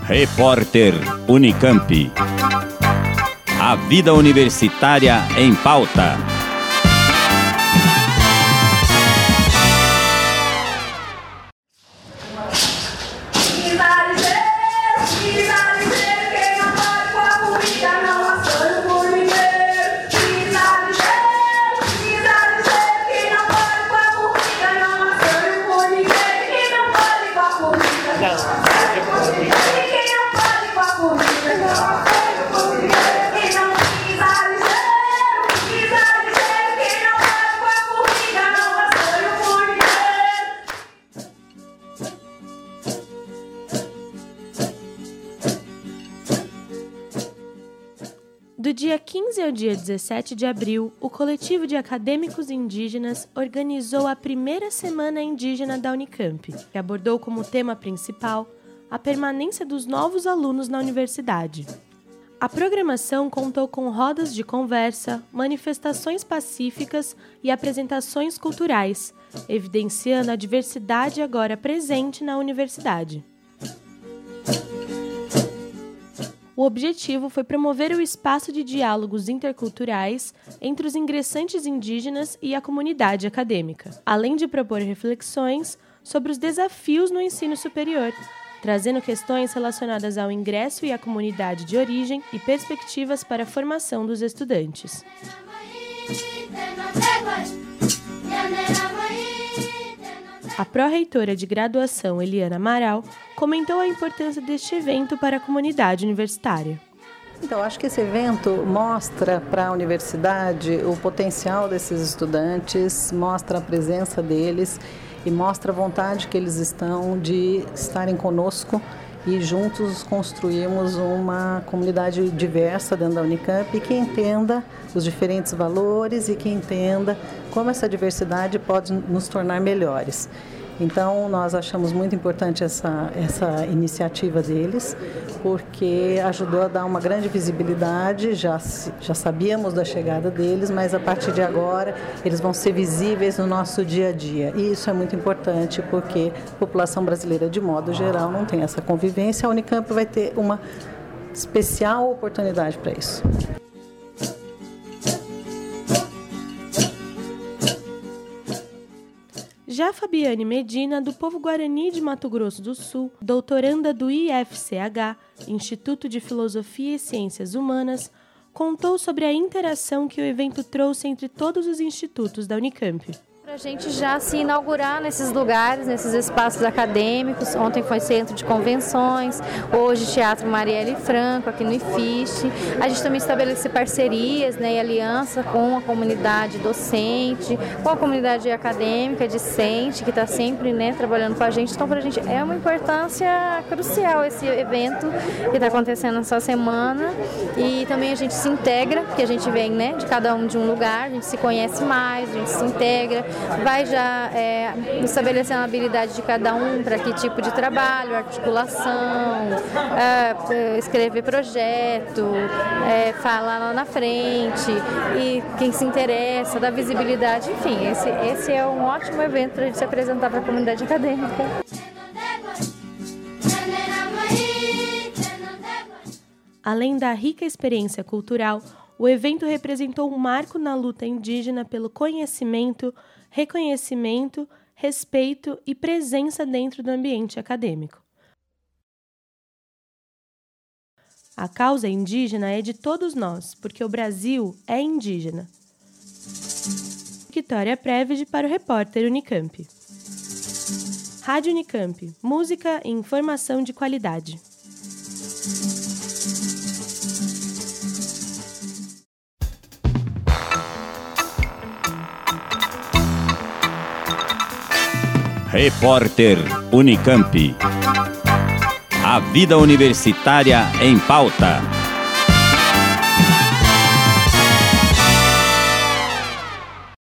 Repórter Unicamp. A vida universitária em pauta. Do dia 15 ao dia 17 de abril, o coletivo de acadêmicos indígenas organizou a primeira Semana Indígena da Unicamp, que abordou como tema principal a permanência dos novos alunos na universidade. A programação contou com rodas de conversa, manifestações pacíficas e apresentações culturais, evidenciando a diversidade agora presente na universidade. O objetivo foi promover o espaço de diálogos interculturais entre os ingressantes indígenas e a comunidade acadêmica, além de propor reflexões sobre os desafios no ensino superior, trazendo questões relacionadas ao ingresso e à comunidade de origem e perspectivas para a formação dos estudantes. A pró-reitora de graduação, Eliana Amaral, comentou a importância deste evento para a comunidade universitária. Então, acho que esse evento mostra para a universidade o potencial desses estudantes, mostra a presença deles e mostra a vontade que eles estão de estarem conosco e juntos construirmos uma comunidade diversa dentro da Unicamp que entenda os diferentes valores e que entenda como essa diversidade pode nos tornar melhores. Então, nós achamos muito importante essa iniciativa deles, porque ajudou a dar uma grande visibilidade, já sabíamos da chegada deles, mas a partir de agora eles vão ser visíveis no nosso dia a dia. E isso é muito importante, porque a população brasileira, de modo geral, não tem essa convivência. A Unicamp vai ter uma especial oportunidade para isso. Já Fabiane Medina, do povo Guarani de Mato Grosso do Sul, doutoranda do IFCH, Instituto de Filosofia e Ciências Humanas, contou sobre a interação que o evento trouxe entre todos os institutos da Unicamp. Para a gente já se inaugurar nesses lugares, nesses espaços acadêmicos. Ontem foi centro de convenções, hoje Teatro Marielle Franco, aqui no IFISH. A gente também estabelece parcerias, e aliança com a comunidade docente, com a comunidade acadêmica, discente, que está sempre trabalhando com a gente. Então, para a gente é uma importância crucial esse evento que está acontecendo essa semana. E também a gente se integra, porque a gente vem de cada um de um lugar, a gente se conhece mais, a gente se integra. Vai já estabelecendo a habilidade de cada um para que tipo de trabalho, articulação, escrever projeto, falar lá na frente, e quem se interessa, dar visibilidade, enfim, esse é um ótimo evento para a gente se apresentar para a comunidade acadêmica. Além da rica experiência cultural, o evento representou um marco na luta indígena pelo conhecimento, reconhecimento, respeito e presença dentro do ambiente acadêmico. A causa indígena é de todos nós, porque o Brasil é indígena. Vitória Prévide para o Repórter Unicamp. Rádio Unicamp, música e informação de qualidade. Repórter Unicamp. A vida universitária em pauta.